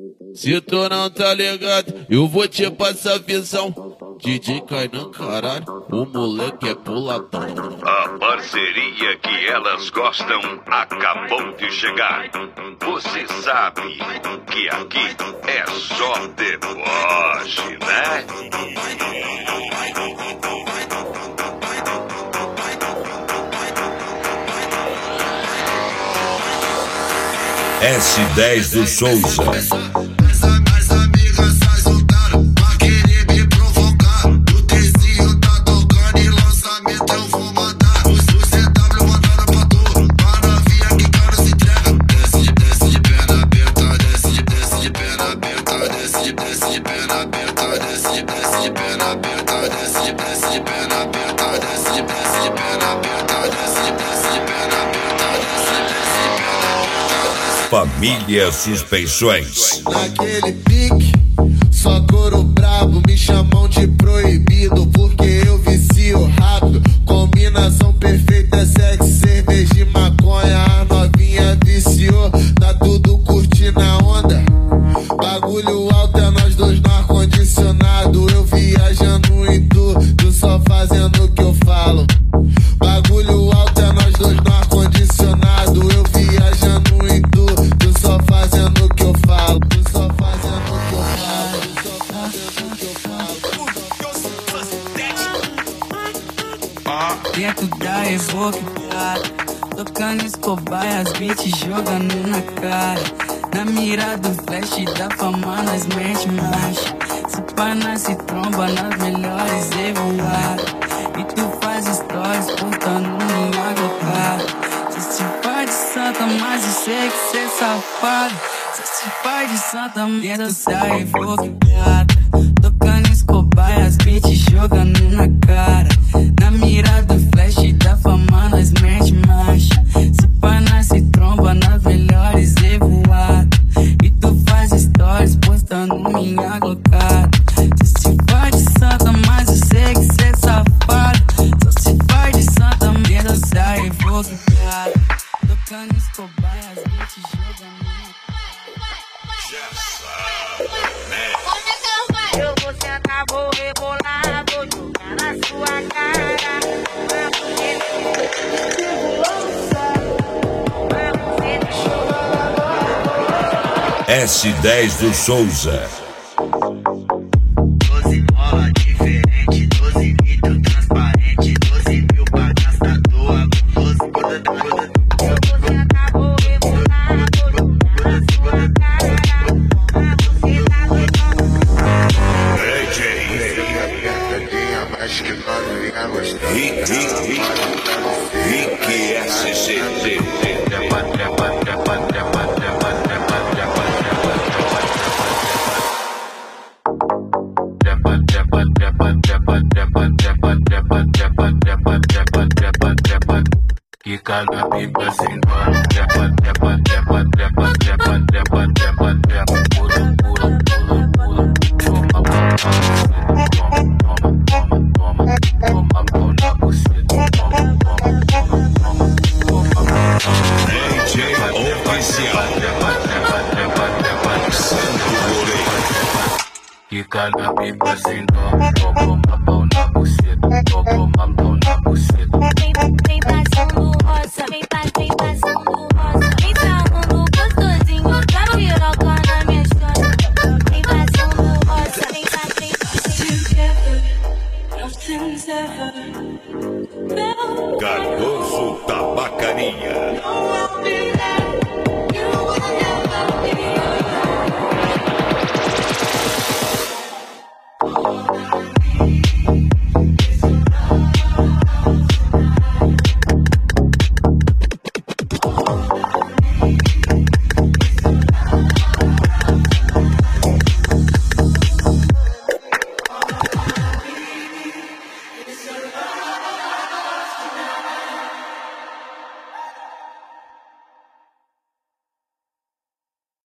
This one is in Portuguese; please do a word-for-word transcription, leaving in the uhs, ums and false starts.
Se tu não tá ligado, eu vou te passar a visão. D J Kainan, caralho, o moleque é puladão. A parceria que elas gostam acabou de chegar. Você sabe que aqui é só deboche, né? S dez do Souza. Família Suspensões. Naquele pique, só couro brabo, me chamam de proibido, porque eu vicio rápido. Combinação perfeita, sexo, cerveja e maconha. A novinha viciou, tá tudo curtindo a onda. Bagulho alto é nós dois no ar-condicionado. Eu viajando em tudo, só fazendo o que eu falo. Bagulho alto é nós dois no ar-condicionado. Eu viajando em tudo, só fazendo o que eu falo. Só fazendo o que eu falo. Só fazendo o que eu falo. Dentro da Evoque, tocando Escobar e as beats jogando na cara. Na mira do flash da fama nós mete marcha. Se pá nós se tromba nas melhores evoadas. E tu faz stories portando minha glocada. Cê se faz de santa, mas eu sei que cê é safado. Cê se faz de santa, dentro da Evoque, tocando Escobar e as beats jogando na cara. Na mira do flash da fama nós mete marcha. Se pá nós se tromba nas melhores evoadas. E tu faz stories postando minha glocada. Cê se faz de santa, mas eu sei que cê é safado. Só se faz de santa, dentro da Evoque, tocando Escobar e as beats jogando na cara. Eu vou sentar, vou rebolar, vou jogar na sua cara. Vamos ver. S dez do Souza. Doze bola diferente, doze vidro transparente, doze mil pra gastar toa com doze. Eu vou sentar, vou rebolar, vou jogar na sua cara. Vamos ver. Rick, Rick, Rick S C C. Fica na pipa sem dó. Trepa, trepa, trepa, trepa, trepa, trepa, trepa, trepa. Pula, pula, pula, pula. Toma, toma, toma, toma, toma, toma na buceta. Toma, toma, toma, toma, toma. D J oficial. Trepa, trepa, trepa, trepa, Santo Goleiro. fica na pipa sem dó. Toma a pau na buceta. Toma a pau na buceta. Vem, vem passando roça, vem, vem passando roça. Vem falando gostosinho, dá piroca na minha história. Vem passando roça, vem, vem, Cardoso Tabacaria.